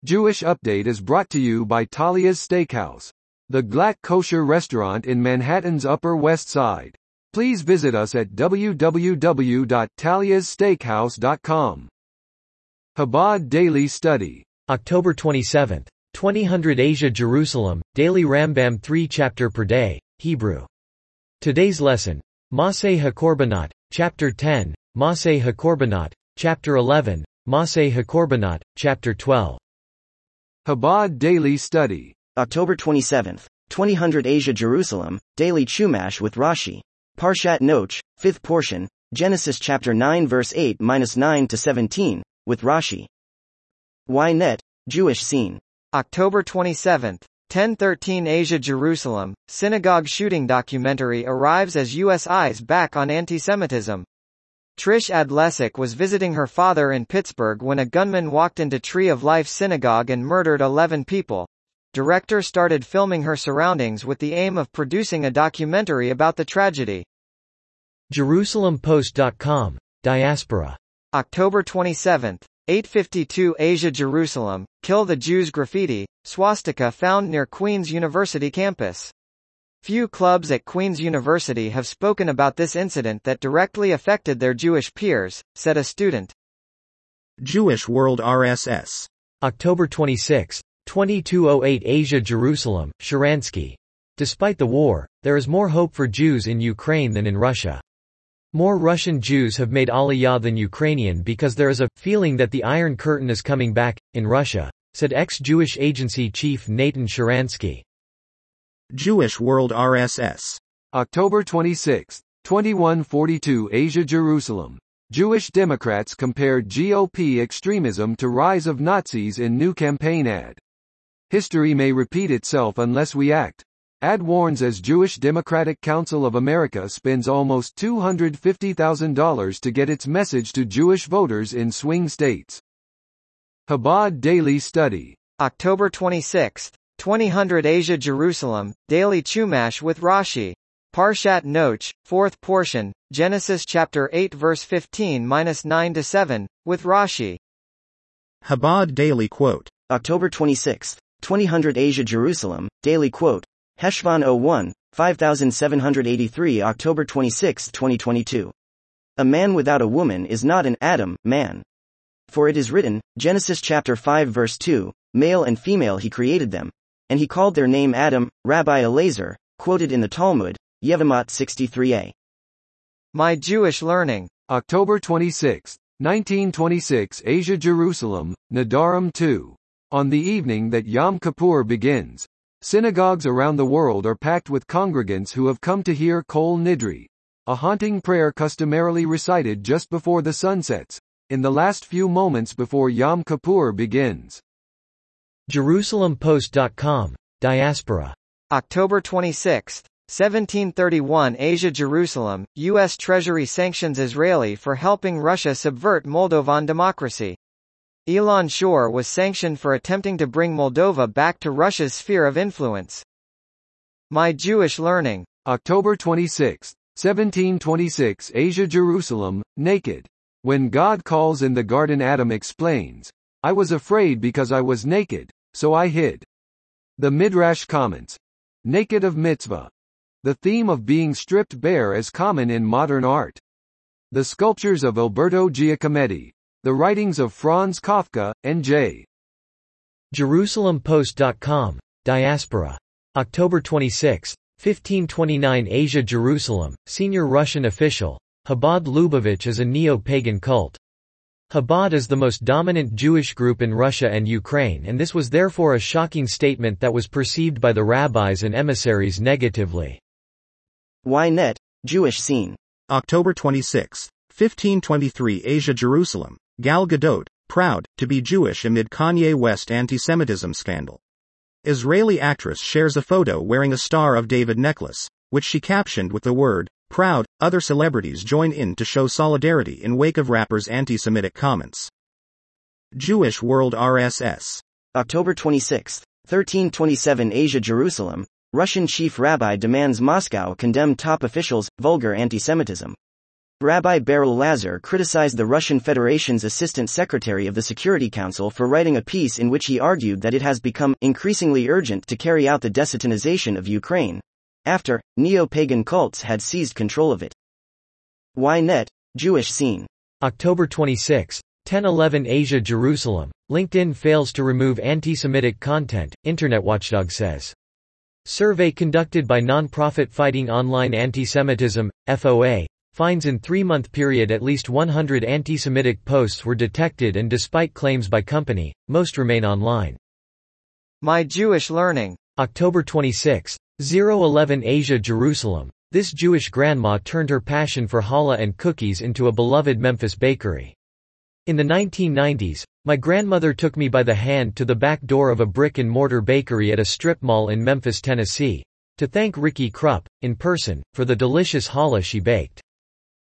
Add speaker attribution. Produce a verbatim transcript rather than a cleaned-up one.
Speaker 1: Jewish Update is brought to you by Talia's Steakhouse, the Glatt kosher restaurant in Manhattan's Upper West Side. Please visit us at w w w dot talias steakhouse dot com. Chabad Daily Study.
Speaker 2: October twenty-seventh. twenty hundred Asia Jerusalem, Daily Rambam three chapter per day, Hebrew. Today's lesson, Maseh HaKorbanot, Chapter ten, Maseh HaKorbanot, Chapter eleven, Maseh HaKorbanot, Chapter twelve.
Speaker 1: Chabad Daily Study.
Speaker 3: October twenty-seventh. twenty hundred Asia Jerusalem, Daily Chumash with Rashi. Parshat Noach, fifth portion, Genesis chapter nine verse eight to nine to seventeen, with Rashi. Ynet, Jewish Scene.
Speaker 4: October twenty-seventh. ten thirteen Asia Jerusalem, synagogue shooting documentary arrives as U S eyes back on anti-Semitism. Trish Adlesik was visiting her father in Pittsburgh when a gunman walked into Tree of Life Synagogue and murdered eleven people. Director started filming her surroundings with the aim of producing a documentary about the tragedy.
Speaker 2: Jerusalem Post dot com, Diaspora.
Speaker 4: October twenty-seventh. eight fifty-two Asia Jerusalem, Kill the Jews graffiti, swastika found near Queen's University campus. Few clubs at Queen's University have spoken about this incident that directly affected their Jewish peers, said a student.
Speaker 5: Jewish World R S S.
Speaker 2: October twenty-sixth. twenty-two oh eight Asia Jerusalem, Sharansky. Despite the war, there is more hope for Jews in Ukraine than in Russia. More Russian Jews have made Aliyah than Ukrainian because there is a feeling that the Iron Curtain is coming back, in Russia, said ex-Jewish Agency chief Natan Sharansky.
Speaker 5: Jewish World R S S.
Speaker 1: October twenty-sixth. twenty-one forty-two Asia Jerusalem. Jewish Democrats compared G O P extremism to rise of Nazis in new campaign ad. History may repeat itself unless we act. Ad warns as Jewish Democratic Council of America spends almost two hundred fifty thousand dollars to get its message to Jewish voters in swing states. Chabad Daily Study.
Speaker 4: October twenty-sixth. twenty hundred Asia Jerusalem, Daily Chumash with Rashi. Parshat Noach, fourth portion, Genesis chapter eight verse fifteen to nine to seven, with Rashi.
Speaker 5: Chabad Daily Quote.
Speaker 3: October twenty-sixth. twenty hundred Asia Jerusalem, Daily Quote. Heshvan oh one, five thousand seven hundred eighty-three October twenty-sixth, twenty twenty-two. A man without a woman is not an Adam, man. For it is written, Genesis chapter five verse two, male and female he created them, and he called their name Adam. Rabbi Elazar, quoted in the Talmud, Yevamot sixty-three a.
Speaker 4: My Jewish Learning.
Speaker 1: October twenty-sixth, nineteen twenty-six Asia Jerusalem, Nadarim two. On the evening that Yom Kippur begins, synagogues around the world are packed with congregants who have come to hear Kol Nidri, a haunting prayer customarily recited just before the sun sets, in the last few moments before Yom Kippur begins.
Speaker 2: Jerusalem Post dot com, Diaspora.
Speaker 4: October twenty-sixth. seventeen thirty-one Asia Jerusalem, U S Treasury sanctions Israeli for helping Russia subvert Moldovan democracy. Elon Shore was sanctioned for attempting to bring Moldova back to Russia's sphere of influence. My Jewish Learning.
Speaker 1: October twenty-sixth. seventeen twenty-six Asia Jerusalem, naked. When God calls in the garden, Adam explains, I was afraid because I was naked, so I hid. The Midrash comments. Naked of mitzvah. The theme of being stripped bare is common in modern art. The sculptures of Alberto Giacometti. The writings of Franz Kafka, and J.
Speaker 2: Jerusalem Post dot com, Diaspora. October twenty-sixth. fifteen twenty-nine Asia Jerusalem, senior Russian official. Chabad Lubavitch is a neo-pagan cult. Chabad is the most dominant Jewish group in Russia and Ukraine, and this was therefore a shocking statement that was perceived by the rabbis and emissaries negatively.
Speaker 3: Ynet, Jewish Scene.
Speaker 5: October twenty-sixth. fifteen twenty-three Asia Jerusalem, Gal Gadot, proud to be Jewish amid Kanye West anti-Semitism scandal. Israeli actress shares a photo wearing a Star of David necklace, which she captioned with the word, proud. Other celebrities join in to show solidarity in wake of rapper's anti-Semitic comments. Jewish World R S S.
Speaker 3: October twenty-sixth. thirteen twenty-seven Asia Jerusalem, Russian chief rabbi demands Moscow condemn top officials' vulgar anti-Semitism. Rabbi Beryl Lazar criticized the Russian Federation's Assistant Secretary of the Security Council for writing a piece in which he argued that it has become increasingly urgent to carry out the desatanization of Ukraine, after neo-pagan cults had seized control of it. Ynet, Jewish scene.
Speaker 2: October twenty-sixth, ten eleven Asia Jerusalem. LinkedIn fails to remove anti-Semitic content, Internet Watchdog says. Survey conducted by nonprofit Fighting Online Antisemitism, F O A, finds in three-month period at least one hundred anti-Semitic posts were detected, and despite claims by company, most remain online.
Speaker 4: My Jewish Learning.
Speaker 2: October twenty-sixth, zero eleven Asia Jerusalem. This Jewish grandma turned her passion for challah and cookies into a beloved Memphis bakery. In the nineteen nineties, my grandmother took me by the hand to the back door of a brick-and-mortar bakery at a strip mall in Memphis, Tennessee, to thank Ricky Krupp, in person, for the delicious challah she baked.